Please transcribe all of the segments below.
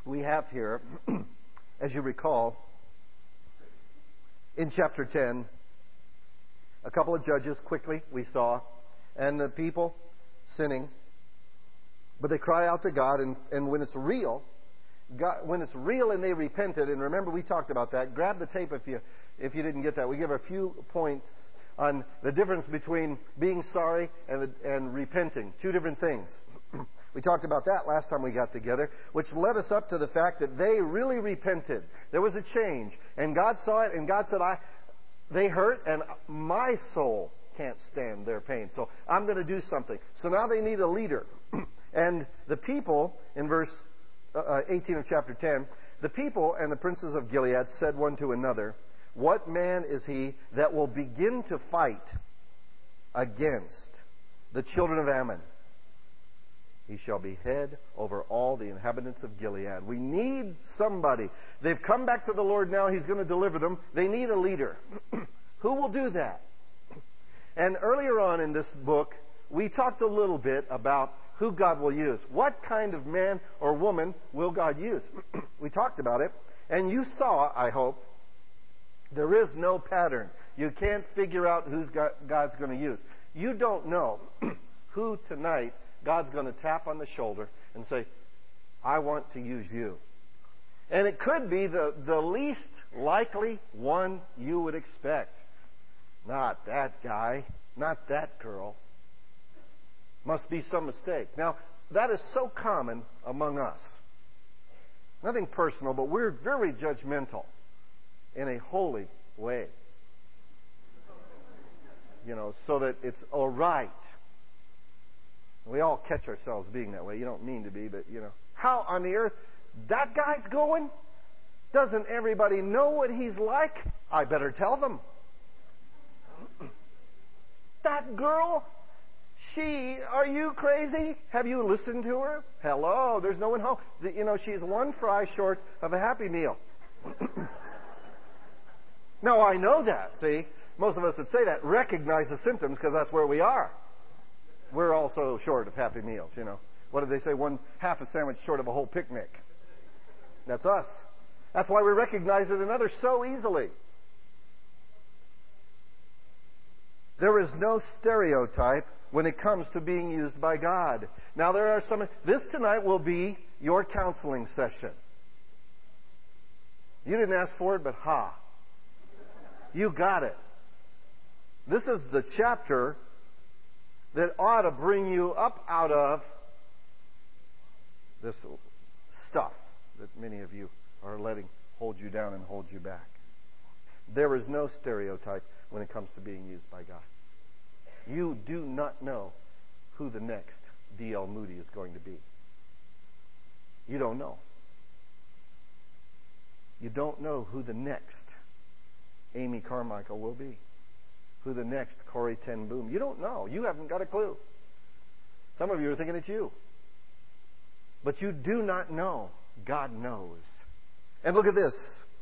we have here, as you recall, in chapter 10, a couple of judges quickly we saw, and the people sinning. But they cry out to God, and when it's real, when it's real and they repented, and remember we talked about that. Grab the tape if you didn't get that. We give a few points on the difference between being sorry and repenting. Two different things. We talked about that last time we got together, which led us up to the fact that they really repented. There was a change, and God saw it, and God said, they hurt, and my soul can't stand their pain, so I'm going to do something. So now they need a leader. And the people, in verse 18 of chapter 10, the people and the princes of Gilead said one to another, "What man is he that will begin to fight against the children of Ammon? He shall be head over all the inhabitants of Gilead." We need somebody. They've come back to the Lord now. He's going to deliver them. They need a leader. Who will do that? And earlier on in this book, we talked a little bit about who God will use. What kind of man or woman will God use? We talked about it. And you saw, I hope, there is no pattern. You can't figure out who God's going to use. You don't know who tonight God's going to tap on the shoulder and say, "I want to use you." And it could be the least likely one you would expect. Not that guy, not that girl. Must be some mistake. Now, that is so common among us. Nothing personal, but we're very judgmental in a holy way. So that it's all right. We all catch ourselves being that way. You don't mean to be, but How on the earth that guy's going? Doesn't everybody know what he's like? I better tell them. That girl, are you crazy? Have you listened to her? Hello, there's no one home. She's one fry short of a Happy Meal. No, I know that, see? Most of us that say that recognize the symptoms because that's where we are. We're also short of Happy Meals, What do they say? Half a sandwich short of a whole picnic. That's us. That's why we recognize it in others so easily. There is no stereotype when it comes to being used by God. Now there are some... This tonight will be your counseling session. You didn't ask for it, but you got it. This is the chapter that ought to bring you up out of this stuff that many of you are letting hold you down and hold you back. There is no stereotype when it comes to being used by God. You do not know who the next D.L. Moody is going to be. You don't know. You don't know who the next Amy Carmichael will be. Who the next Corrie ten Boom. You don't know. You haven't got a clue. Some of you are thinking it's you. But you do not know. God knows. And look at this.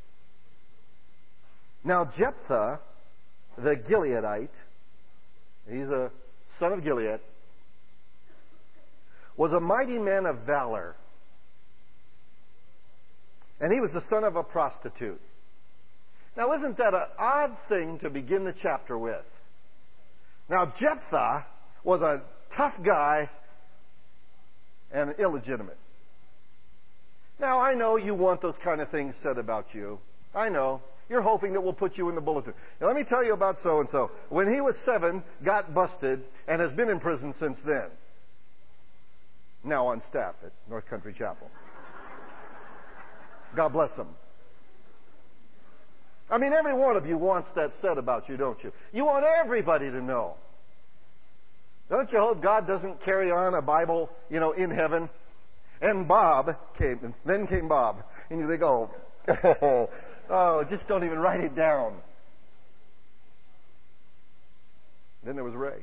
Now Jephthah, the Gileadite, he's a son of Gilead, was a mighty man of valor. And he was the son of a prostitute. Now, isn't that an odd thing to begin the chapter with? Now, Jephthah was a tough guy and illegitimate. Now, I know you want those kind of things said about you. I know. You're hoping that we'll put you in the bulletin. Now, let me tell you about so-and-so. When he was 7, got busted, and has been in prison since then. Now on staff at North Country Chapel. God bless him. I mean, every one of you wants that said about you, don't you? You want everybody to know. Don't you hope God doesn't carry on a Bible, in heaven? And Bob came, and then came Bob. And they go, oh, just don't even write it down. Then there was Ray.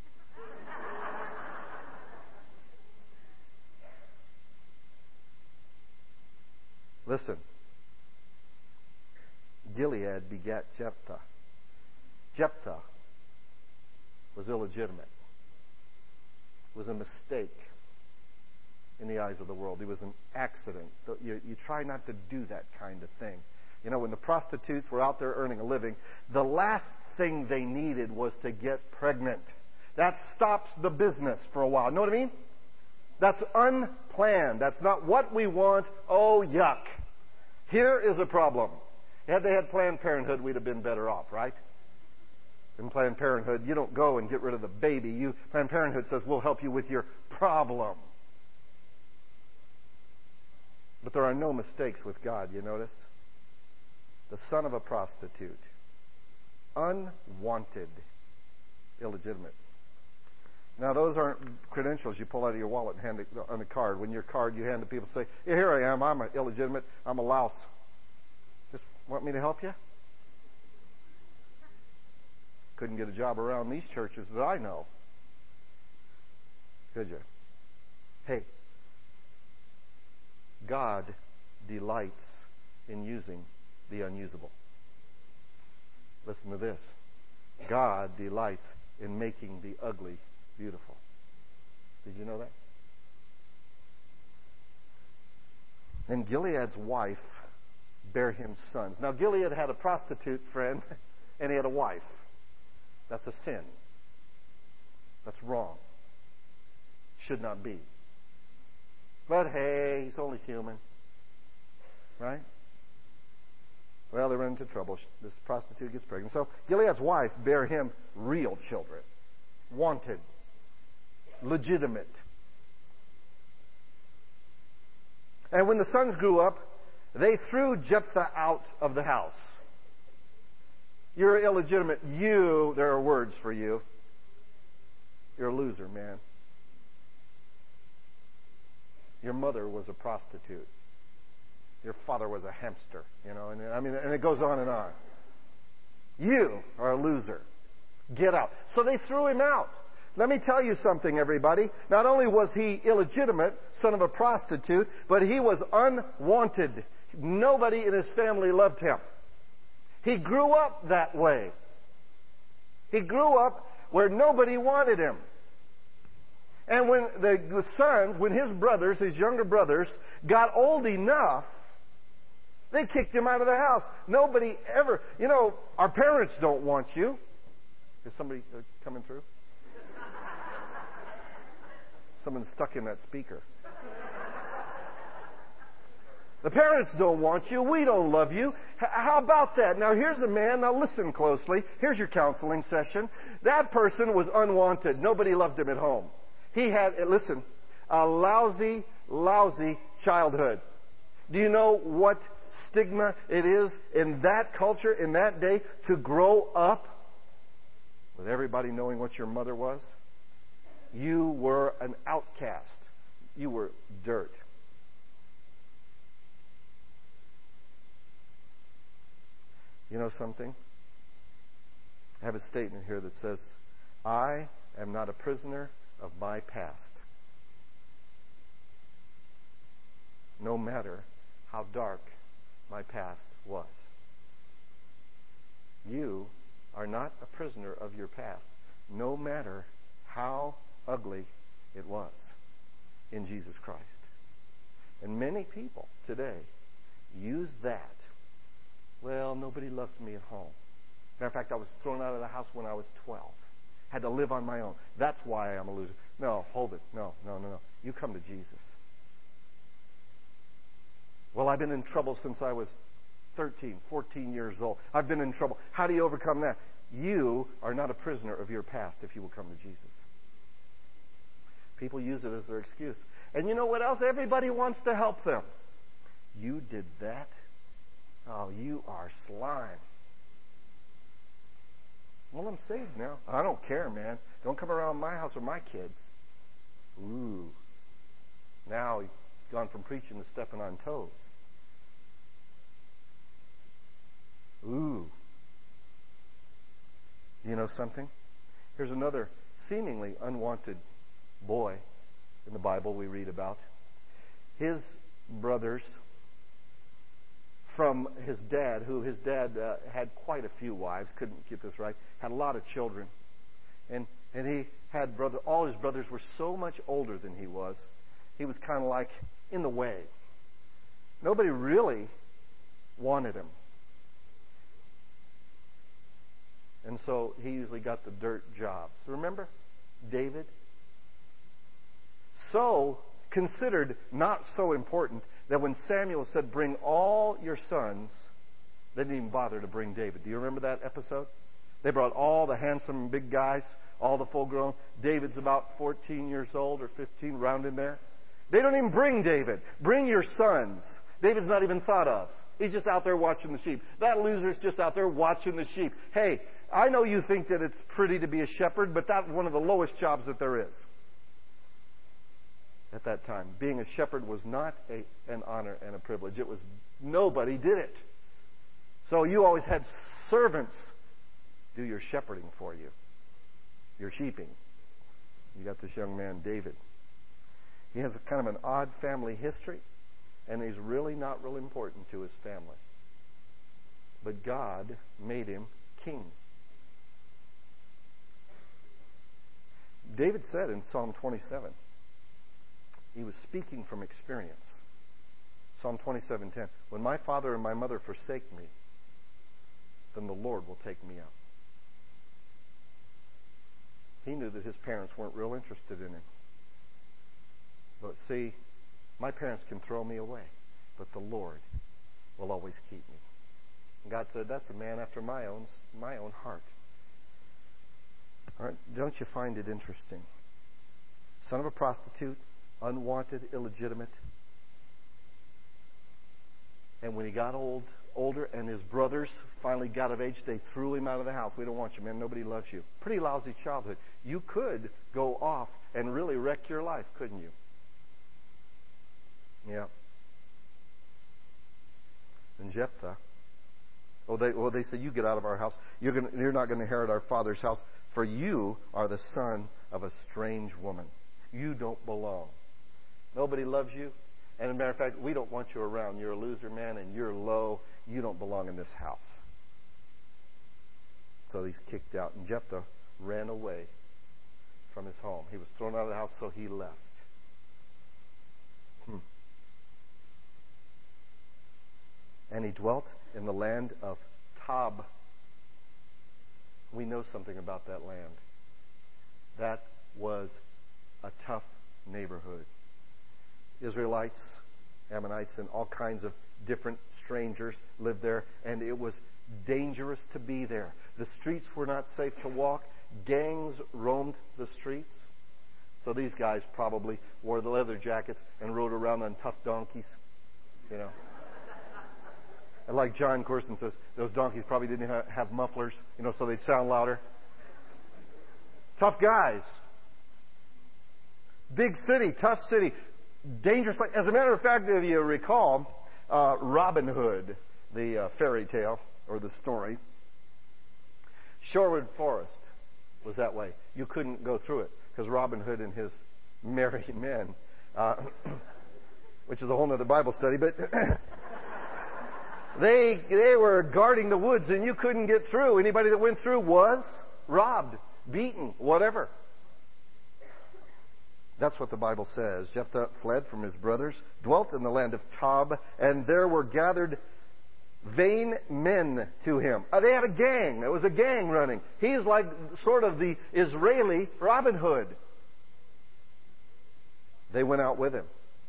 Listen. Gilead begat Jephthah. Jephthah was illegitimate. It was a mistake. in the eyes of the world. He was an accident. You try not to do that kind of thing. You know, when the prostitutes were out there earning a living, the last thing they needed was to get pregnant. That stops the business for a while. You know what I mean? That's unplanned. That's not what we want. Oh, yuck. Here is a problem. Had they had Planned Parenthood, we'd have been better off, right? In Planned Parenthood, you don't go and get rid of the baby. Planned Parenthood says, we'll help you with your problem. But there are no mistakes with God, you notice? The son of a prostitute. Unwanted. Illegitimate. Now, those aren't credentials you pull out of your wallet and hand it on a card. When your card you hand to people, say, yeah, here I am. I'm illegitimate. I'm a louse. Just want me to help you? Couldn't get a job around these churches that I know. Could you? Hey, God delights in using the unusable. Listen to this. God delights in making the ugly beautiful. Did you know that? And Gilead's wife bare him sons. Now, Gilead had a prostitute friend, and he had a wife. That's a sin. That's wrong. Should not be. But hey, he's only human. Right? Well, they run into trouble. This prostitute gets pregnant. So Gilead's wife bare him real children. Wanted. Legitimate. And when the sons grew up, they threw Jephthah out of the house. You're illegitimate. There are words for you. You're a loser, man. Your mother was a prostitute. Your father was a hamster, and it goes on and on. You are a loser. Get out. So they threw him out. Let me tell you something, everybody. Not only was he illegitimate, son of a prostitute, but he was unwanted. Nobody in his family loved him. He grew up that way. He grew up where nobody wanted him. And when the sons, when his brothers, his younger brothers, got old enough, they kicked him out of the house. Nobody ever, our parents don't want you. Is somebody coming through? Someone's stuck in that speaker. The parents don't want you. We don't love you. How about that? Now, here's a man. Now, listen closely. Here's your counseling session. That person was unwanted. Nobody loved him at home. He had, listen, a lousy, lousy childhood. Do you know what stigma it is in that culture, in that day, to grow up with everybody knowing what your mother was? You were an outcast. You were dirt. You know something? I have a statement here that says, I am not a prisoner of my past. No matter how dark my past was. You are not a prisoner of your past, no matter how ugly it was in Jesus Christ. And many people today use that. Well, nobody loved me at home. Matter of fact, I was thrown out of the house when I was 12. Had to live on my own. That's why I'm a loser. No, hold it. No. You come to Jesus. Well, I've been in trouble since I was 13, 14 years old. I've been in trouble. How do you overcome that? You are not a prisoner of your past if you will come to Jesus. People use it as their excuse. And you know what else? Everybody wants to help them. You did that? Oh, you are slime. Well, I'm saved now. I don't care, man. Don't come around my house with my kids. Ooh. Now he's gone from preaching to stepping on toes. Ooh. You know something? Here's another seemingly unwanted boy in the Bible we read about. His brothers, from his dad, had quite a few wives, couldn't keep this right, had a lot of children. And he had all his brothers were so much older than he was. he was kind of like in the way. Nobody really wanted him. And so he usually got the dirt jobs. Remember David? So considered not so important that when Samuel said, bring all your sons, they didn't even bother to bring David. Do you remember that episode? They brought all the handsome big guys, all the full grown. David's about 14 years old or 15, round in there. They don't even bring David. Bring your sons. David's not even thought of. He's just out there watching the sheep. That loser's just out there watching the sheep. Hey, I know you think that it's pretty to be a shepherd, but that's one of the lowest jobs that there is. At that time, being a shepherd was not an honor and a privilege. It was, nobody did it. So you always had servants do your shepherding for you, your sheeping. You got this young man, David. He has a kind of an odd family history, and he's really not real important to his family. But God made him king. David said in Psalm 27, he was speaking from experience. Psalm 27:10, when my father and my mother forsake me, then the Lord will take me up. He knew that his parents weren't real interested in him. But see, my parents can throw me away, but the Lord will always keep me. And God said, that's a man after my own heart. All right, don't you find it interesting? Son of a prostitute, unwanted, illegitimate. And when he got older, and his brothers finally got of age, they threw him out of the house. We don't want you, man. Nobody loves you. Pretty lousy childhood. You could go off and really wreck your life, couldn't you? Yeah. And Jephthah, they said, you get out of our house. You're not going to inherit our father's house, for you are the son of a strange woman. You don't belong. Nobody loves you. And as a matter of fact, we don't want you around. You're a loser, man, and you're low. You don't belong in this house. So he's kicked out. And Jephthah ran away from his home. He was thrown out of the house, so he left. And he dwelt in the land of Tob. We know something about that land. That was a tough neighborhood. Israelites, Ammonites, and all kinds of different strangers lived there, and it was dangerous to be there. The streets were not safe to walk. Gangs roamed the streets. So these guys probably wore the leather jackets and rode around on tough donkeys, you know. And like John Corson says, those donkeys probably didn't have mufflers, you know, so they'd sound louder. Tough guys. Big city, tough city. Dangerous. As a matter of fact, if you recall, Robin Hood, the fairy tale or the story, Sherwood Forest was that way. You couldn't go through it because Robin Hood and his merry men, which is a whole other Bible study, but they were guarding the woods and you couldn't get through. Anybody that went through was robbed, beaten, whatever. That's what the Bible says. Jephthah fled from his brothers, dwelt in the land of Tob, and there were gathered vain men to him. They had a gang. There was a gang running. He's like sort of the Israeli Robin Hood. They went out with him.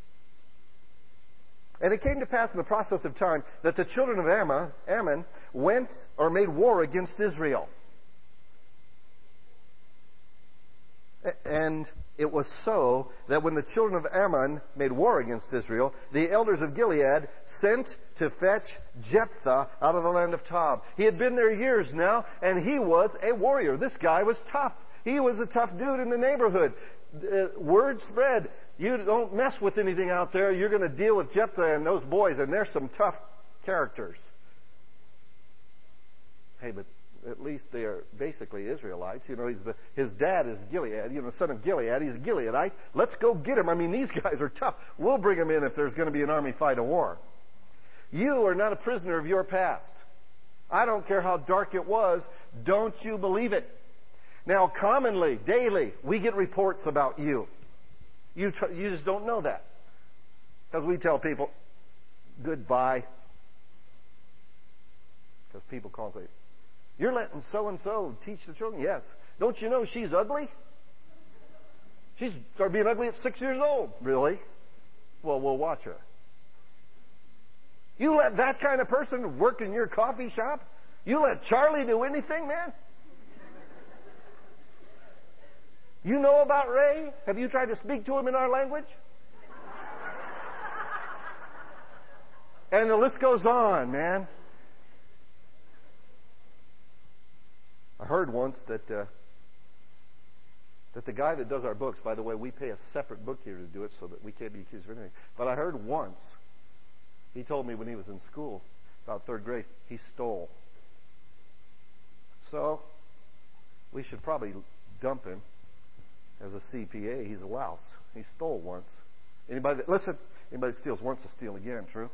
And it came to pass in the process of time that the children of Ammon went or made war against Israel. And it was so that when the children of Ammon made war against Israel, the elders of Gilead sent to fetch Jephthah out of the land of Tob. He had been there years now, and he was a warrior. This guy was tough. He was a tough dude in the neighborhood. Word spread. You don't mess with anything out there. You're going to deal with Jephthah and those boys, and they're some tough characters. Hey, but at least they are basically Israelites. You know, his dad is Gilead. You know, son of Gilead. He's a Gileadite. Let's go get him. I mean, these guys are tough. We'll bring them in if there's going to be an army fight, a war. You are not a prisoner of your past. I don't care how dark it was. Don't you believe it? Now, commonly, daily, we get reports about you. You just don't know that. Because we tell people, goodbye. Because people call and say, you're letting so-and-so teach the children? Yes. Don't you know she's ugly? She started being ugly at 6 years old. Really? Well, we'll watch her. You let that kind of person work in your coffee shop? You let Charlie do anything, man? You know about Ray? Have you tried to speak to him in our language? And the list goes on, man. I heard once that the guy that does our books, by the way, we pay a separate bookkeeper to do it so that we can't be accused of anything. But I heard once, he told me when he was in school, about third grade, he stole. So, we should probably dump him as a CPA. He's a louse. He stole once. Anybody that steals once will steal again, true?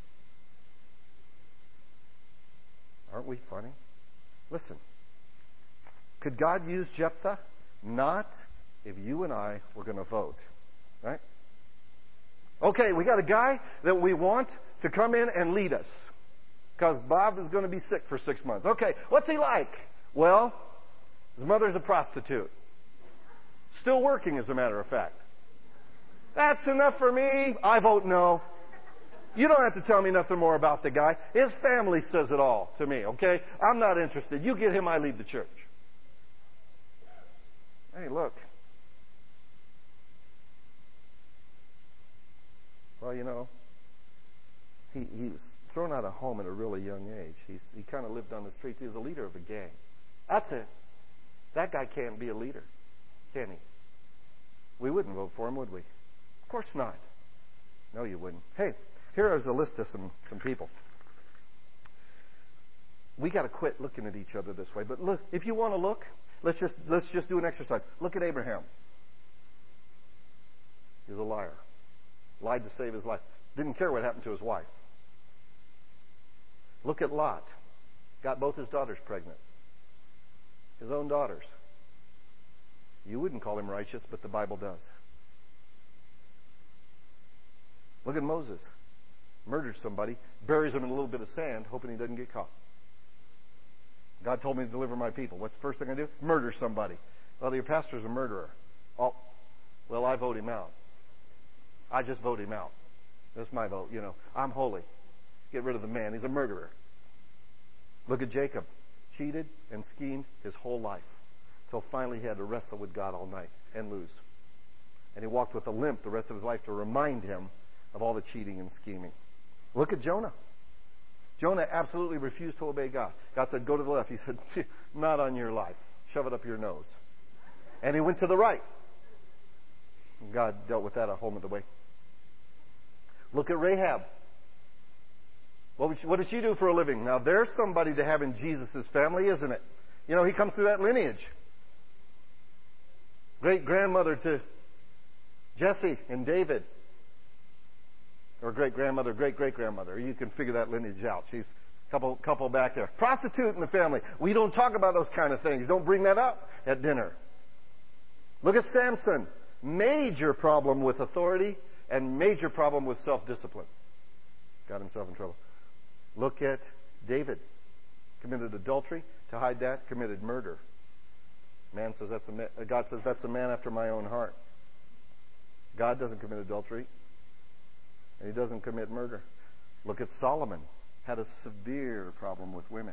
Aren't we funny? Listen. Could God use Jephthah? Not if you and I were going to vote. Right? Okay, we got a guy that we want to come in and lead us. Because Bob is going to be sick for 6 months. Okay, what's he like? Well, his mother's a prostitute. Still working, as a matter of fact. That's enough for me. I vote no. You don't have to tell me nothing more about the guy. His family says it all to me, okay? I'm not interested. You get him, I lead the church. Hey, look. Well, you know, he was thrown out of home at a really young age. He kind of lived on the streets. He was a leader of a gang. That's it. That guy can't be a leader, can he? We wouldn't vote for him, would we? Of course not. No, you wouldn't. Hey, here is a list of some people. We got to quit looking at each other this way. But look, if you want to look, let's just do an exercise. Look at Abraham. He was a liar. Lied to save his life. Didn't care what happened to his wife. Look at Lot. Got both his daughters pregnant. His own daughters. You wouldn't call him righteous, but the Bible does. Look at Moses. Murders somebody, buries him in a little bit of sand, hoping he doesn't get caught. God told me to deliver my people. What's the first thing I do? Murder somebody. Well, your pastor's a murderer. Oh, well, I vote him out. I just vote him out. That's my vote, you know. I'm holy. Get rid of the man. He's a murderer. Look at Jacob. Cheated and schemed his whole life. Until finally he had to wrestle with God all night and lose. And he walked with a limp the rest of his life to remind him of all the cheating and scheming. Look at Jonah. Jonah absolutely refused to obey God. God said, go to the left. He said, not on your life. Shove it up your nose. And he went to the right. And God dealt with that a whole other way. Look at Rahab. What did she do for a living? Now, there's somebody to have in Jesus' family, isn't it? You know, he comes through that lineage. Great-grandmother to Jesse and David. Or great-grandmother, great-great-grandmother. You can figure that lineage out. She's a couple back there. Prostitute in the family. We don't talk about those kind of things. Don't bring that up at dinner. Look at Samson. Major problem with authority and major problem with self-discipline. Got himself in trouble. Look at David. Committed adultery. To hide that, committed murder. God says that's a man after my own heart. God doesn't commit adultery. And he doesn't commit murder. Look at Solomon. Had a severe problem with women.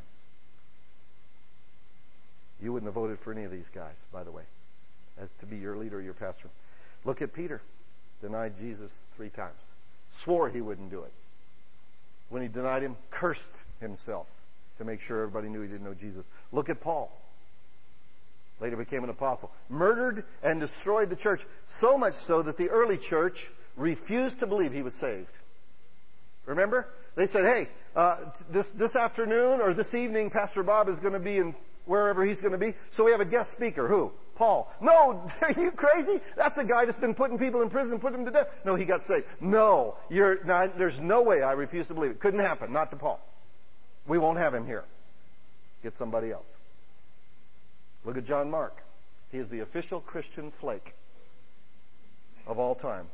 You wouldn't have voted for any of these guys, by the way, as to be your leader or your pastor. Look at Peter. Denied Jesus 3 times. Swore he wouldn't do it. When he denied him, cursed himself to make sure everybody knew he didn't know Jesus. Look at Paul. Later became an apostle. Murdered and destroyed the church. So much so that the early church refused to believe he was saved. Remember? They said, hey, this afternoon or this evening, Pastor Bob is going to be in wherever he's going to be. So we have a guest speaker. Who? Paul. No, are you crazy? That's a guy that's been putting people in prison, putting them to death. No, he got saved. No, there's no way. I refuse to believe it. Couldn't happen. Not to Paul. We won't have him here. Get somebody else. Look at John Mark. He is the official Christian flake. of all time.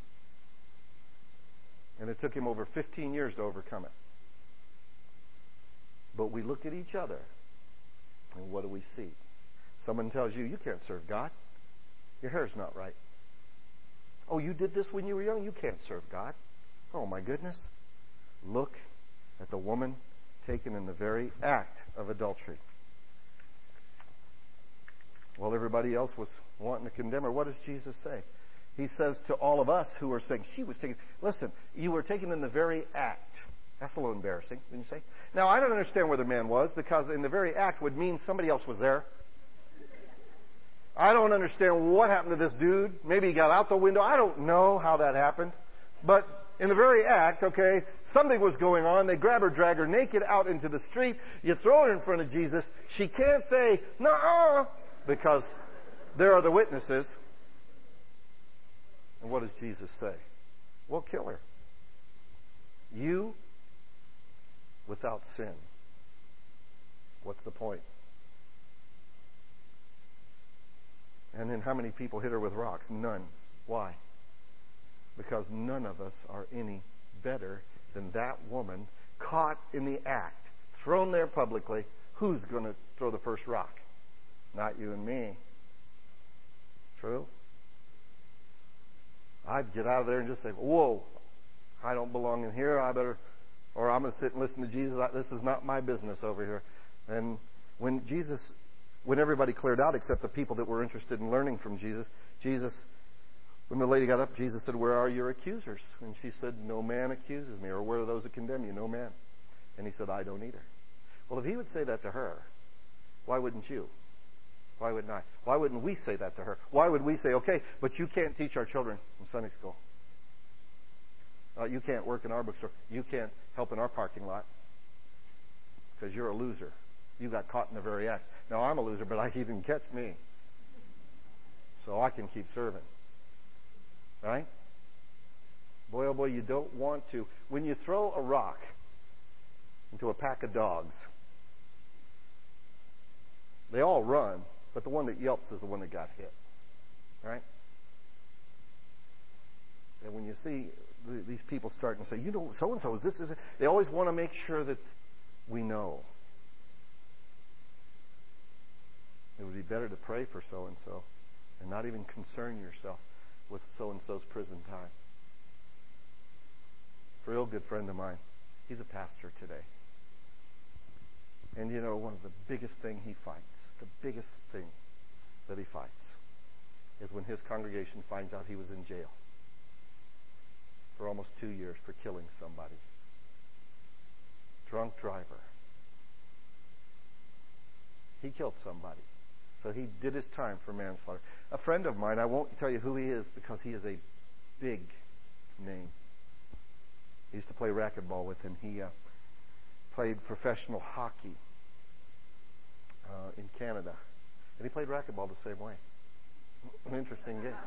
And it took him over 15 years to overcome it. But we look at each other, and what do we see? Someone tells you, you can't serve God. Your hair's not right. Oh, you did this when you were young? You can't serve God. Oh, my goodness. Look at the woman taken in the very act of adultery. While everybody else was wanting to condemn her, what does Jesus say? He says to all of us who are saying, she was taken, listen, you were taken in the very act. That's a little embarrassing, wouldn't you say? Now, I don't understand where the man was, because in the very act would mean somebody else was there. I don't understand what happened to this dude. Maybe he got out the window. I don't know how that happened. But in the very act, okay, something was going on. They grab her, drag her naked out into the street. You throw her in front of Jesus. She can't say, no, because there are the witnesses. And what does Jesus say? Well, kill her. You without sin. What's the point? And then how many people hit her with rocks? None. Why? Because none of us are any better than that woman caught in the act, thrown there publicly. Who's going to throw the first rock? Not you and me. True? I'd get out of there and just say, whoa, I don't belong in here. I'm going to sit and listen to Jesus. This is not my business over here. And when everybody cleared out except the people that were interested in learning from Jesus, when the lady got up, Jesus said, where are your accusers? And she said, no man accuses me. Or where are those that condemn you? No man. And he said, I don't either. Well, if he would say that to her, why wouldn't you? Why wouldn't I? Why wouldn't we say that to her? Why would we say, okay, but you can't teach our children in Sunday school. You can't work in our bookstore. You can't help in our parking lot because you're a loser. You got caught in the very act. Now, I'm a loser, but he didn't catch me. So I can keep serving. Right? Boy, oh boy, you don't want to. When you throw a rock into a pack of dogs, they all run, but the one that yelps is the one that got hit. Right? And when you see these people starting to say, you know, so-and-so is this, they always want to make sure that we know. It would be better to pray for so-and-so and not even concern yourself with so-and-so's prison time. A real good friend of mine, he's a pastor today. And you know, one of the biggest thing he fights, the biggest thing that he fights, is when his congregation finds out he was in jail for almost 2 years for killing somebody. Drunk driver. He killed somebody. So he did his time for manslaughter. A friend of mine, I won't tell you who he is because he is a big name. I used to play racquetball with him. He played professional hockey in Canada. And he played racquetball the same way. An interesting game.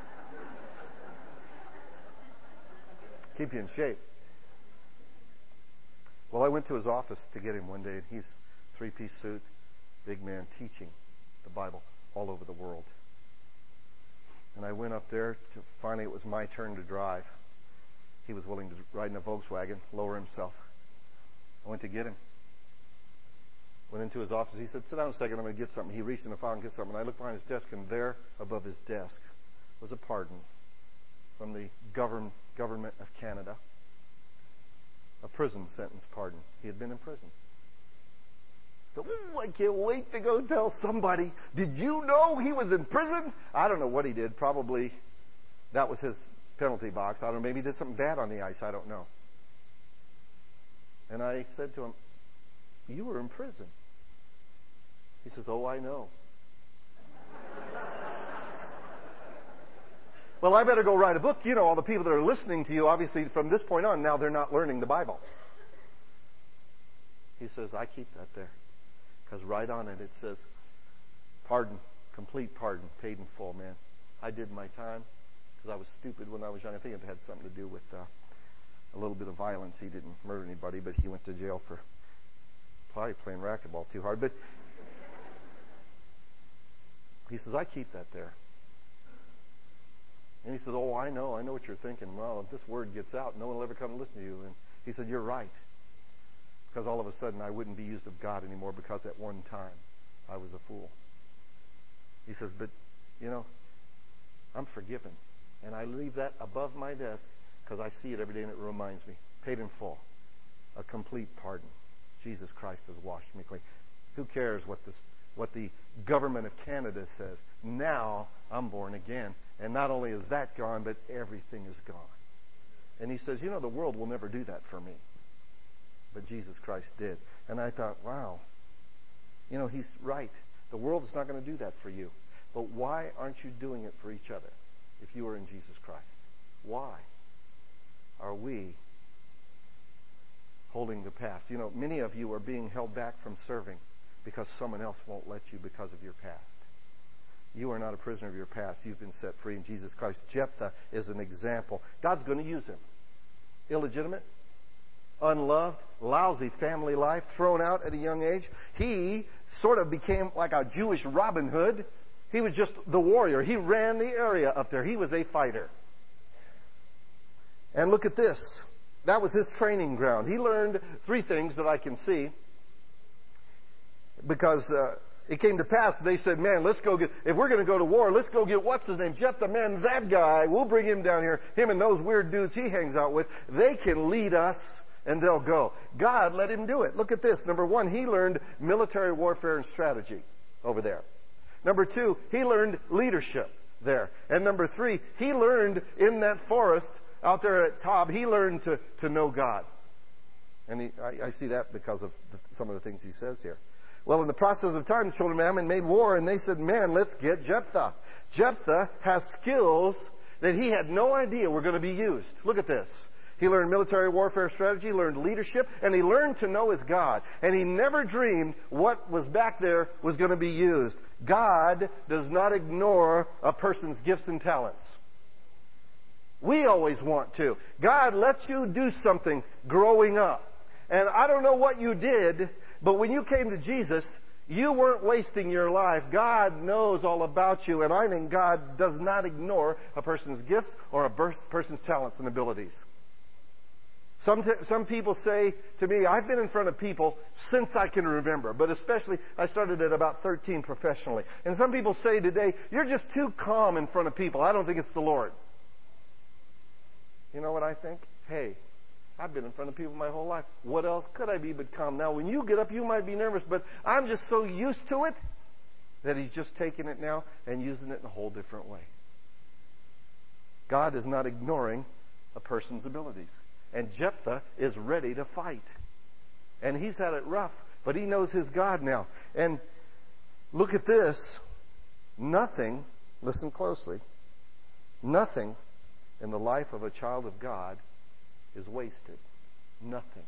Keep you in shape. Well, I went to his office to get him one day, and he's three-piece suit, big man, teaching the Bible all over the world. And I went up there to finally it was my turn to drive. He was willing to ride in a Volkswagen, lower himself. I went to get him. Went into his office. He said, sit down a second, I'm going to get something. He reached in the file and get something. And I looked behind his desk, and there above his desk was a pardon from the government of Canada. A prison sentence pardon. He had been in prison. So, I can't wait to go tell somebody, did you know he was in prison? I don't know what he did. Probably that was his penalty box. I don't know. Maybe he did something bad on the ice. I don't know. And I said to him, you were in prison. He says, oh, I know. Well, I better go write a book. You know, all the people that are listening to you, obviously, from this point on, now they're not learning the Bible. He says, I keep that there. Because right on it, it says, pardon, complete pardon, paid in full, man. I did my time because I was stupid when I was young. I think it had something to do with a little bit of violence. He didn't murder anybody, but he went to jail for probably playing racquetball too hard. But he says, I keep that there. And he said, oh, I know what you're thinking. Well, if this word gets out, no one will ever come and listen to you. And he said, you're right. Because all of a sudden I wouldn't be used of God anymore because at one time I was a fool. He says, but, I'm forgiven. And I leave that above my desk because I see it every day and it reminds me. Paid in full. A complete pardon. Jesus Christ has washed me clean. Who cares what the government of Canada says? Now I'm born again. And not only is that gone, but everything is gone. And he says, the world will never do that for me. But Jesus Christ did. And I thought, wow, he's right. The world is not going to do that for you. But why aren't you doing it for each other if you are in Jesus Christ? Why are we holding the past? Many of you are being held back from serving because someone else won't let you because of your past. You are not a prisoner of your past. You've been set free in Jesus Christ. Jephthah is an example. God's going to use him. Illegitimate, unloved, lousy family life, thrown out at a young age. He sort of became like a Jewish Robin Hood. He was just the warrior. He ran the area up there. He was a fighter. And look at this. That was his training ground. He learned three things that I can see. Because it came to pass, they said, man, if we're going to go to war, let's go get, what's his name? Jephthah, man, that guy. We'll bring him down here. Him and those weird dudes he hangs out with. They can lead us and they'll go. God let him do it. Look at this. Number one, he learned military warfare and strategy over there. Number two, he learned leadership there. And number three, he learned in that forest out there at Tob, he learned to know God. And I see that because of some of the things he says here. Well, in the process of time, the children of Ammon made war, and they said, man, let's get Jephthah. Jephthah has skills that he had no idea were going to be used. Look at this. He learned military warfare strategy, learned leadership, and he learned to know his God. And he never dreamed what was back there was going to be used. God does not ignore a person's gifts and talents. We always want to. God lets you do something growing up. And I don't know what you did, but when you came to Jesus, you weren't wasting your life. God knows all about you, and I think God does not ignore a person's gifts or a person's talents and abilities. Some people say to me, I've been in front of people since I can remember, but especially I started at about 13 professionally. And some people say today, you're just too calm in front of people. I don't think it's the Lord. You know what I think? Hey, I've been in front of people my whole life. What else could I be but calm? Now, when you get up, you might be nervous, but I'm just so used to it that he's just taking it now and using it in a whole different way. God is not ignoring a person's abilities. And Jephthah is ready to fight. And he's had it rough, but he knows his God now. And look at this. Nothing, listen closely, nothing in the life of a child of God is wasted. Nothing.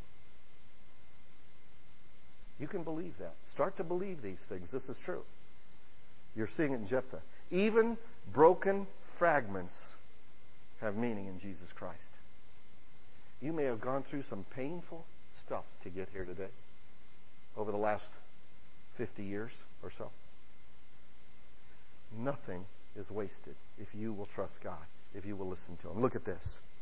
You can believe that. Start to believe these things. This is true. You're seeing it in Jephthah. Even broken fragments have meaning in Jesus Christ. You may have gone through some painful stuff to get here today over the last 50 years or so. Nothing is wasted if you will trust God, if you will listen to Him. Look at this.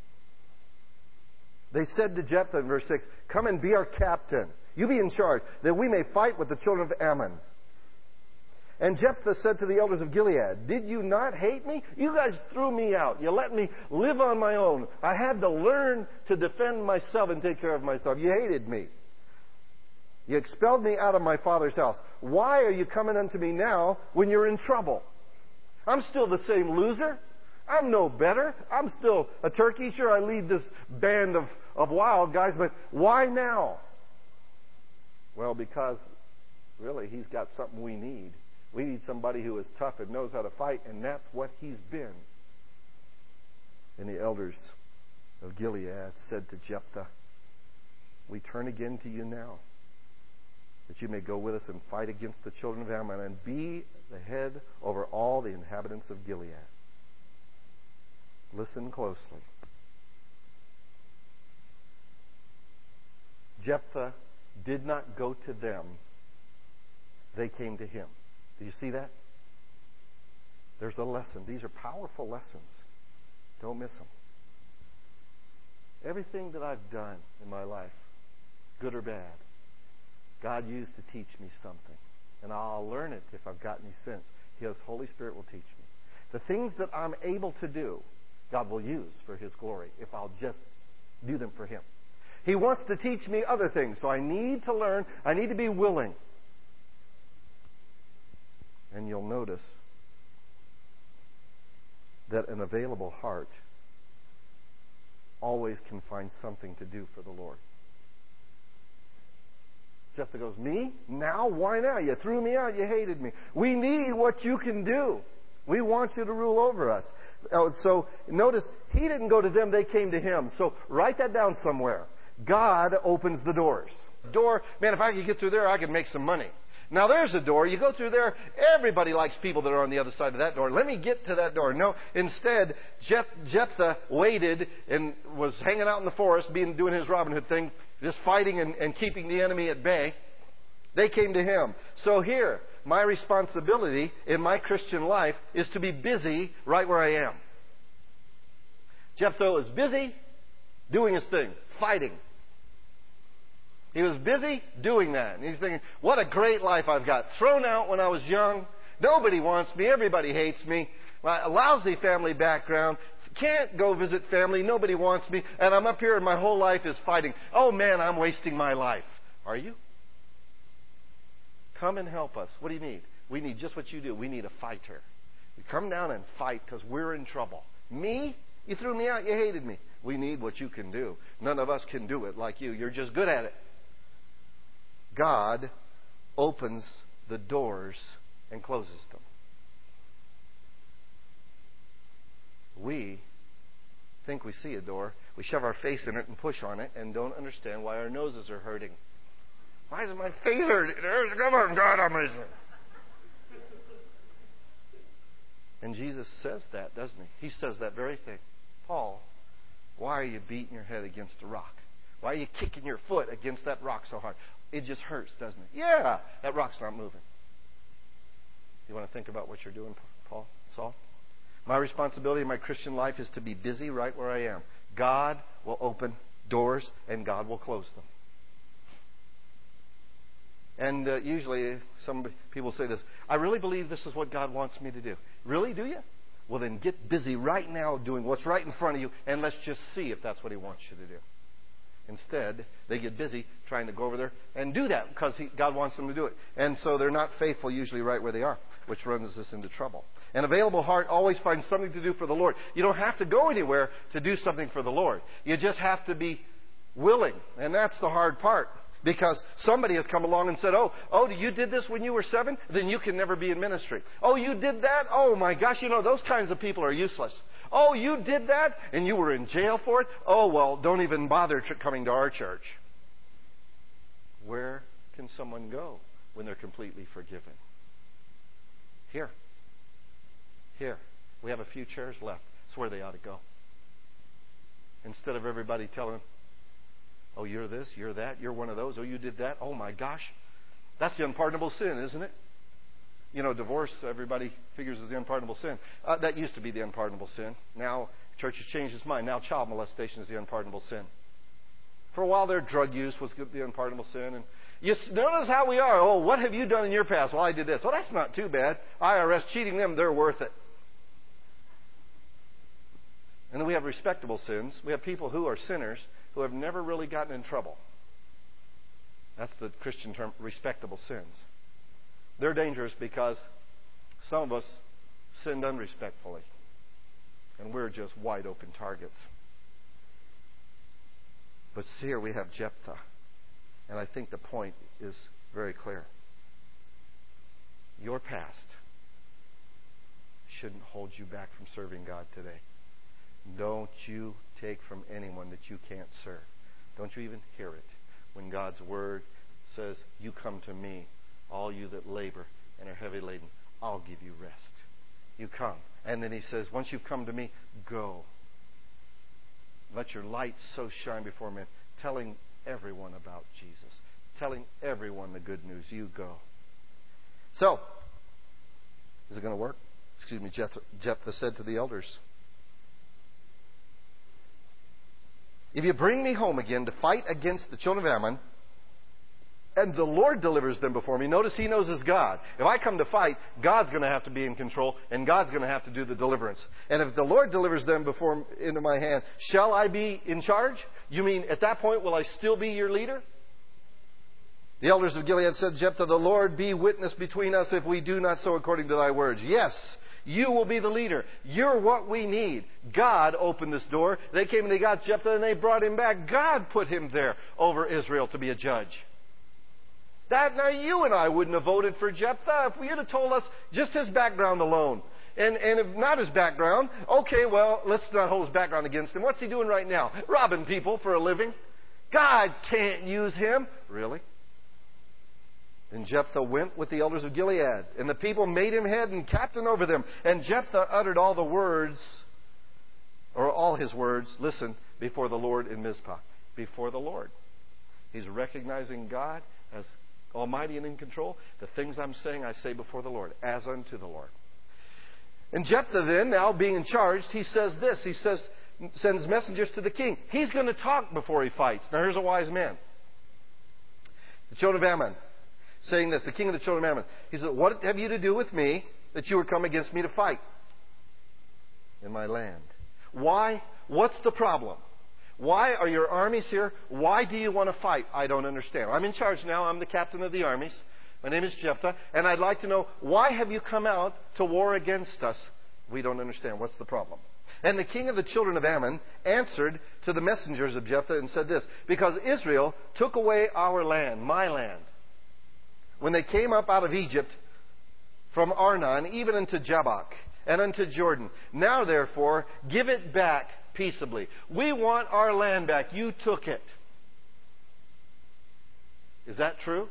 They said to Jephthah in verse 6, come and be our captain. You be in charge, that we may fight with the children of Ammon. And Jephthah said to the elders of Gilead, did you not hate me? You guys threw me out. You let me live on my own. I had to learn to defend myself and take care of myself. You hated me. You expelled me out of my father's house. Why are you coming unto me now when you're in trouble? I'm still the same loser. I'm no better. I'm still a turkey. Sure, I lead this band of wild guys, but why now? Well, because really he's got something we need. We need somebody who is tough and knows how to fight, and that's what he's been. And the elders of Gilead said to Jephthah, we turn again to you now, that you may go with us and fight against the children of Ammon and be the head over all the inhabitants of Gilead. Listen closely. Jephthah did not go to them. They came to him. Do you see that? There's a lesson. These are powerful lessons. Don't miss them. Everything that I've done in my life, good or bad, God used to teach me something. And I'll learn it if I've got any sense. His Holy Spirit will teach me. The things that I'm able to do, God will use for His glory if I'll just do them for Him. He wants to teach me other things, so I need to learn. I need to be willing. And you'll notice that an available heart always can find something to do for the Lord. Jephthah goes, me? Now? Why now? You threw me out. You hated me. We need what you can do. We want you to rule over us. So notice, he didn't go to them. They came to him. So write that down somewhere. God opens the doors. Door, man, if I could get through there, I could make some money. Now there's a door. You go through there. Everybody likes people that are on the other side of that door. Let me get to that door. No, instead, Jephthah waited and was hanging out in the forest, doing his Robin Hood thing, just fighting and keeping the enemy at bay. They came to him. So here, my responsibility in my Christian life is to be busy right where I am. Jephthah was busy doing his thing, fighting. He was busy doing that. And he's thinking, what a great life I've got. Thrown out when I was young. Nobody wants me. Everybody hates me. My lousy family background. Can't go visit family. Nobody wants me. And I'm up here and my whole life is fighting. Oh man, I'm wasting my life. Are you? Come and help us. What do you need? We need just what you do. We need a fighter. You come down and fight because we're in trouble. Me? You threw me out. You hated me. We need what you can do. None of us can do it like you. You're just good at it. God opens the doors and closes them. We think we see a door. We shove our face in it and push on it and don't understand why our noses are hurting. Why is my face hurting? Come on, God, I'm listening. And Jesus says that, doesn't he? He says that very thing. Paul, why are you beating your head against a rock? Why are you kicking your foot against that rock so hard? It just hurts, doesn't it? Yeah, that rock's not moving. You want to think about what you're doing, Paul? Saul? My responsibility in my Christian life is to be busy right where I am. God will open doors and God will close them. And usually some people say this, I really believe this is what God wants me to do. Really, do you? Well, then get busy right now doing what's right in front of you and let's just see if that's what He wants you to do. Instead, they get busy trying to go over there and do that because God wants them to do it. And so they're not faithful usually right where they are, which runs us into trouble. An available heart always finds something to do for the Lord. You don't have to go anywhere to do something for the Lord. You just have to be willing. And that's the hard part. Because somebody has come along and said, oh, you did this when you were 7? Then you can never be in ministry. Oh, you did that? Oh, my gosh, those kinds of people are useless. Oh, you did that and you were in jail for it? Oh, well, don't even bother coming to our church. Where can someone go when they're completely forgiven? Here. We have a few chairs left. That's where they ought to go. Instead of everybody telling them, oh, you're this, you're that, you're one of those, oh, you did that, oh my gosh. That's the unpardonable sin, isn't it? Divorce, everybody figures is the unpardonable sin. That used to be the unpardonable sin. Now, the church has changed its mind. Now, child molestation is the unpardonable sin. For a while there, drug use was the unpardonable sin. And you notice how we are. Oh, what have you done in your past? Well, I did this. Well, that's not too bad. IRS cheating them, they're worth it. And then we have respectable sins. We have people who are sinners who have never really gotten in trouble. That's the Christian term, respectable sins. They're dangerous because some of us sinned unrespectfully. And we're just wide open targets. But here we have Jephthah. And I think the point is very clear. Your past shouldn't hold you back from serving God today. Don't you take from anyone that you can't serve. Don't you even hear it. When God's Word says, you come to me, all you that labor and are heavy laden, I'll give you rest. You come. And then He says, once you've come to me, go. Let your light so shine before men, telling everyone about Jesus. Telling everyone the good news. You go. So, is it going to work? Jephthah said to the elders, if you bring me home again to fight against the children of Ammon, and the Lord delivers them before me. Notice he knows his God. If I come to fight, God's going to have to be in control, and God's going to have to do the deliverance. And if the Lord delivers them into my hand, shall I be in charge? You mean at that point, will I still be your leader? The elders of Gilead said to Jephthah, the Lord be witness between us if we do not so according to thy words. Yes, you will be the leader. You're what we need. God opened this door. They came and they got Jephthah and they brought him back. God put him there over Israel to be a judge. Now you and I wouldn't have voted for Jephthah if you'd have told us just his background alone. And if not his background, okay, well, let's not hold his background against him. What's he doing right now? Robbing people for a living. God can't use him. Really? And Jephthah went with the elders of Gilead, and the people made him head and captain over them. And Jephthah uttered all his words, listen, before the Lord in Mizpah. Before the Lord. He's recognizing God as Almighty and in control. The things I'm saying, I say before the Lord, as unto the Lord. And Jephthah then, now being in charge, he says this. He sends messengers to the king. He's going to talk before he fights. Now here's a wise man. The children of Ammon, saying this, the king of the children of Ammon. He said, what have you to do with me that you are come against me to fight in my land? Why? What's the problem? Why are your armies here? Why do you want to fight? I don't understand. I'm in charge now. I'm the captain of the armies. My name is Jephthah. And I'd like to know, why have you come out to war against us? We don't understand. What's the problem? And the king of the children of Ammon answered to the messengers of Jephthah and said this, because Israel took away our land, my land, when they came up out of Egypt from Arnon, even unto Jabbok and unto Jordan. Now, therefore, give it back peaceably. We want our land back. You took it. Is that true?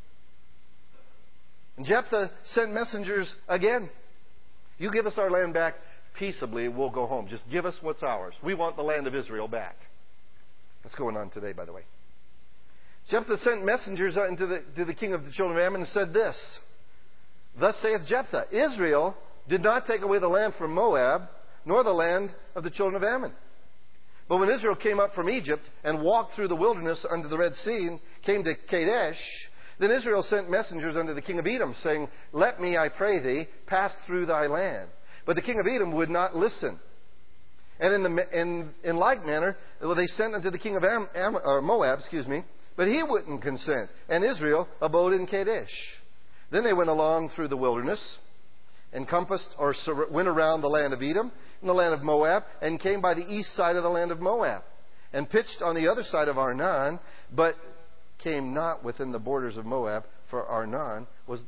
And Jephthah sent messengers again. You give us our land back peaceably, we'll go home. Just give us what's ours. We want the land of Israel back. That's going on today, by the way. Jephthah sent messengers to the king of the children of Ammon and said this, thus saith Jephthah, Israel did not take away the land from Moab, nor the land of the children of Ammon. But when Israel came up from Egypt and walked through the wilderness unto the Red Sea and came to Kadesh, then Israel sent messengers unto the king of Edom, saying, let me, I pray thee, pass through thy land. But the king of Edom would not listen. And in like manner, they sent unto the king of Moab, but he wouldn't consent. And Israel abode in Kadesh. Then they went along through the wilderness, encompassed or went around the land of Edom and the land of Moab, and came by the east side of the land of Moab, and pitched on the other side of Arnon, but came not within the borders of Moab, for Arnon was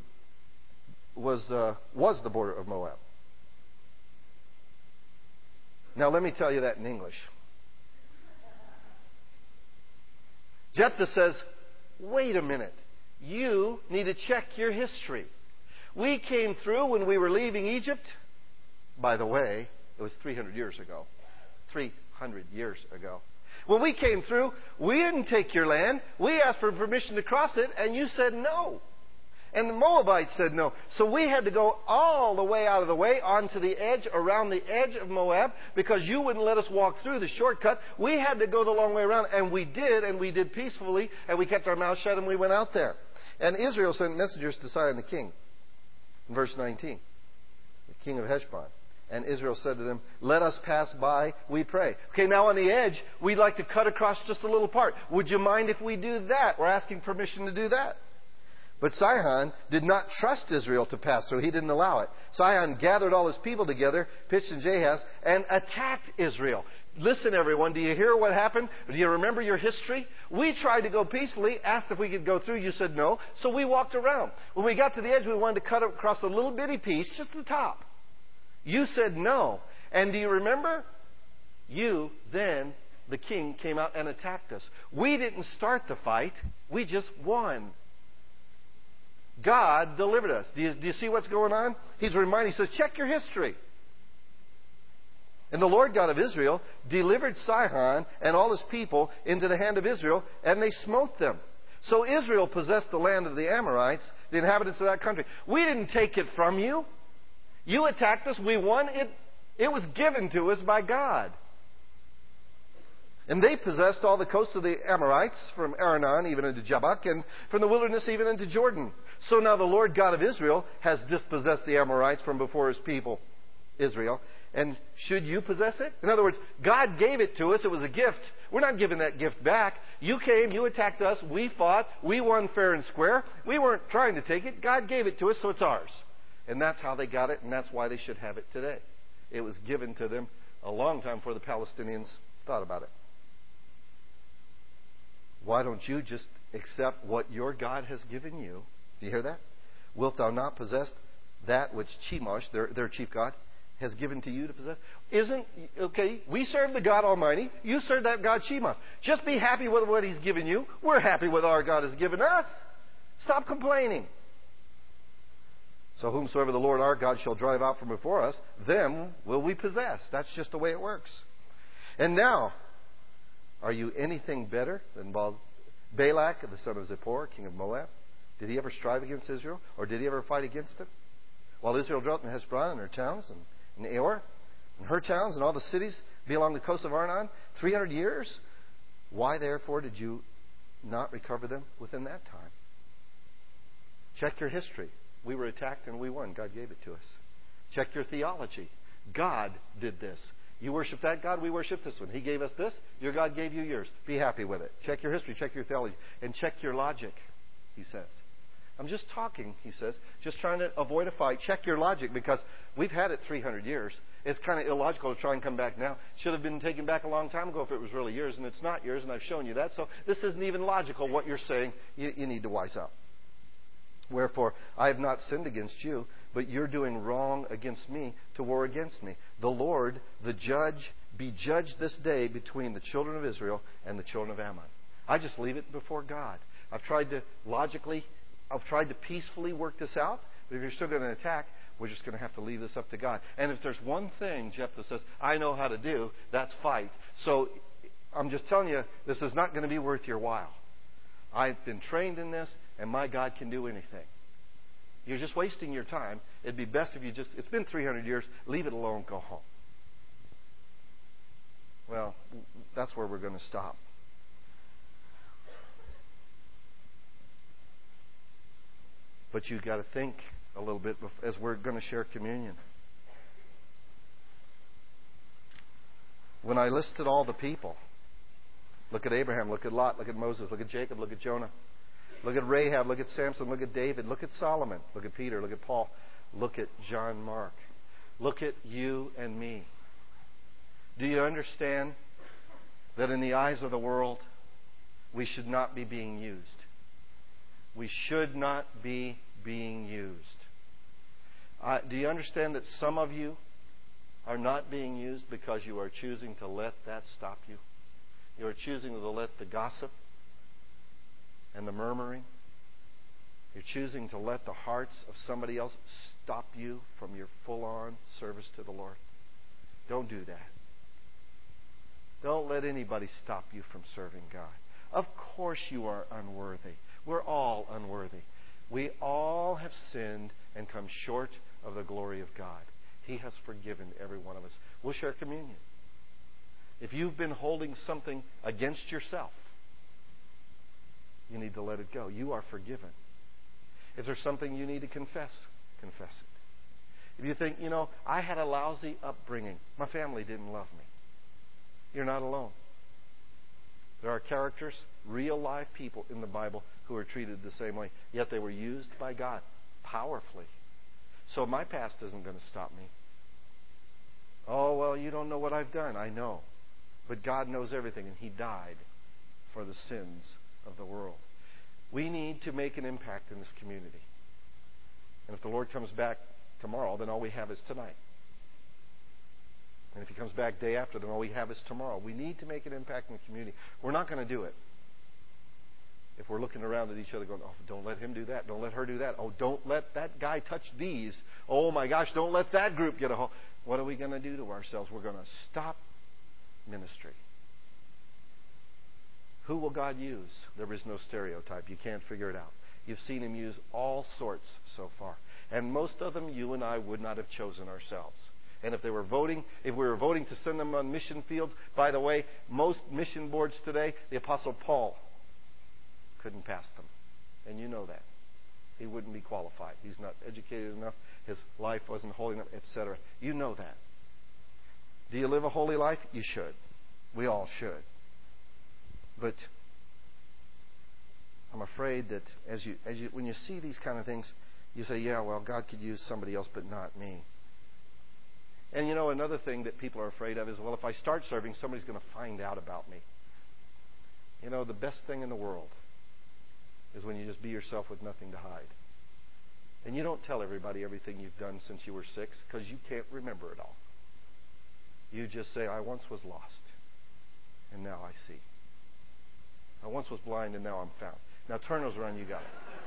the border of Moab. Now let me tell you that in English. Jephthah says, wait a minute. You need to check your history. We came through when we were leaving Egypt. By the way, it was 300 years ago. 300 years ago. When we came through, we didn't take your land. We asked for permission to cross it, and you said no. And the Moabites said no. So we had to go all the way out of the way onto the edge, around the edge of Moab, because you wouldn't let us walk through the shortcut. We had to go the long way around, and we did peacefully, and we kept our mouths shut, and we went out there. And Israel sent messengers to Sihon the king. In verse 19, the king of Heshbon. And Israel said to them, let us pass by, we pray. Okay, now on the edge, we'd like to cut across just a little part. Would you mind if we do that? We're asking permission to do that. But Sihon did not trust Israel to pass, so he didn't allow it. Sihon gathered all his people together, pitched in Jahaz, and attacked Israel. Listen, everyone, do you hear what happened? Do you remember your history? We tried to go peacefully, asked if we could go through. You said no, so we walked around. When we got to the edge, we wanted to cut across a little bitty piece, just the top. You said no. And do you remember? Then, the king came out and attacked us. We didn't start the fight. We just won. God delivered us. Do you see what's going on? He's reminding, he says, check your history. And the Lord God of Israel delivered Sihon and all his people into the hand of Israel, and they smote them. So Israel possessed the land of the Amorites, the inhabitants of that country. We didn't take it from you. You attacked us. We won. It was given to us by God. And they possessed all the coasts of the Amorites, from Arnon even into Jabbok, and from the wilderness even into Jordan. So now the Lord God of Israel has dispossessed the Amorites from before his people, Israel. And should you possess it? In other words, God gave it to us. It was a gift. We're not giving that gift back. You came, you attacked us, we fought, we won fair and square. We weren't trying to take it. God gave it to us, so it's ours. And that's how they got it, and that's why they should have it today. It was given to them a long time before the Palestinians thought about it. Why don't you just accept what your God has given you? Do you hear that? Wilt thou not possess that which Chemosh, their chief god, has given to you to possess? We serve the God Almighty. You serve that God Chemosh. Just be happy with what He's given you. We're happy with what our God has given us. Stop complaining. So whomsoever the Lord our God shall drive out from before us, them will we possess. That's just the way it works. And now, are you anything better than Balak, the son of Zippor, king of Moab? Did he ever strive against Israel? Or did he ever fight against it? While Israel dwelt in Heshbon and her towns, and in Aor, and her towns, and all the cities be along the coast of Arnon, 300 years? Why, therefore, did you not recover them within that time? Check your history. We were attacked and we won. God gave it to us. Check your theology. God did this. You worship that God, we worship this one. He gave us this, your God gave you yours. Be happy with it. Check your history, check your theology, and check your logic, he says. I'm just talking, he says, just trying to avoid a fight. Check your logic, because we've had it 300 years. It's kind of illogical to try and come back now. Should have been taken back a long time ago if it was really yours, and it's not yours, and I've shown you that. So this isn't even logical, what you're saying. You need to wise up. Wherefore, I have not sinned against you, but you're doing wrong against me to war against me. The Lord, the judge, be judged this day between the children of Israel and the children of Ammon. I just leave it before God. I've tried to peacefully work this out, but if you're still going to attack, we're just going to have to leave this up to God. And if there's one thing Jephthah says, I know how to do, that's fight. So I'm just telling you, this is not going to be worth your while. I've been trained in this, and my God can do anything. You're just wasting your time. It'd be best if you it's been 300 years, leave it alone, go home. Well, that's where we're going to stop. But you've got to think a little bit as we're going to share communion. When I listed all the people, look at Abraham, look at Lot, look at Moses, look at Jacob, look at Jonah. Look at Rahab, look at Samson, look at David, look at Solomon, look at Peter, look at Paul, look at John Mark. Look at you and me. Do you understand that in the eyes of the world, we should not be being used? We should not be being used. Do you understand that some of you are not being used because you are choosing to let that stop you? You are choosing to let the gossip and the murmuring, you're choosing to let the hearts of somebody else stop you from your full-on service to the Lord. Don't do that. Don't let anybody stop you from serving God. Of course you are unworthy. We're all unworthy. We all have sinned and come short of the glory of God. He has forgiven every one of us. We'll share communion. If you've been holding something against yourself, you need to let it go. You are forgiven. If there's something you need to confess, confess it. If you think, I had a lousy upbringing. My family didn't love me. You're not alone. There are characters, real live people in the Bible who are treated the same way. Yet they were used by God powerfully. So my past isn't going to stop me. Oh, well, you don't know what I've done. I know. But God knows everything, and He died for the sins of the world. We need to make an impact in this community. And if the Lord comes back tomorrow, then all we have is tonight. And if He comes back day after, then all we have is tomorrow. We need to make an impact in the community. We're not going to do it if we're looking around at each other going, oh, don't let him do that. Don't let her do that. Oh, don't let that guy touch these. Oh, my gosh, don't let that group get a hold. What are we going to do to ourselves? We're going to stop ministry. Who will God use? There is no stereotype. You can't figure it out. You've seen Him use all sorts so far. And most of them you and I would not have chosen ourselves. And if we were voting to send them on mission fields, by the way, most mission boards today, the Apostle Paul couldn't pass them. And you know that. He wouldn't be qualified. He's not educated enough. His life wasn't holy enough, etc. You know that. Do you live a holy life? You should. We all should. But I'm afraid that when you see these kind of things, you say, yeah, well, God could use somebody else, but not me. And you know, another thing that people are afraid of is, well, if I start serving, somebody's going to find out about me. You know, the best thing in the world is when you just be yourself with nothing to hide. And you don't tell everybody everything you've done since you were 6, because you can't remember it all. You just say, I once was lost, and now I see. I once was blind, and now I'm found. Now turn those around, you got it.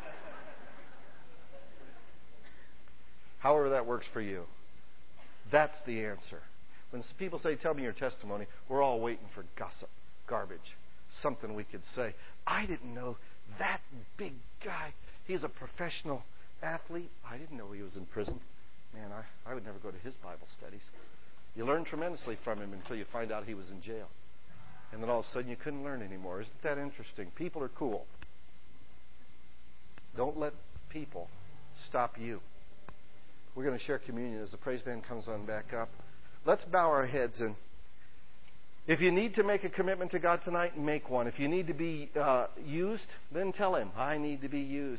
However that works for you. That's the answer. When people say, tell me your testimony, we're all waiting for gossip, garbage, something we could say. I didn't know that big guy. He's a professional athlete. I didn't know he was in prison. Man, I would never go to his Bible studies. You learn tremendously from him until you find out he was in jail. And then all of a sudden you couldn't learn anymore. Isn't that interesting? People are cool. Don't let people stop you. We're going to share communion as the praise band comes on back up. Let's bow our heads, and if you need to make a commitment to God tonight, make one. If you need to be used, then tell Him, I need to be used.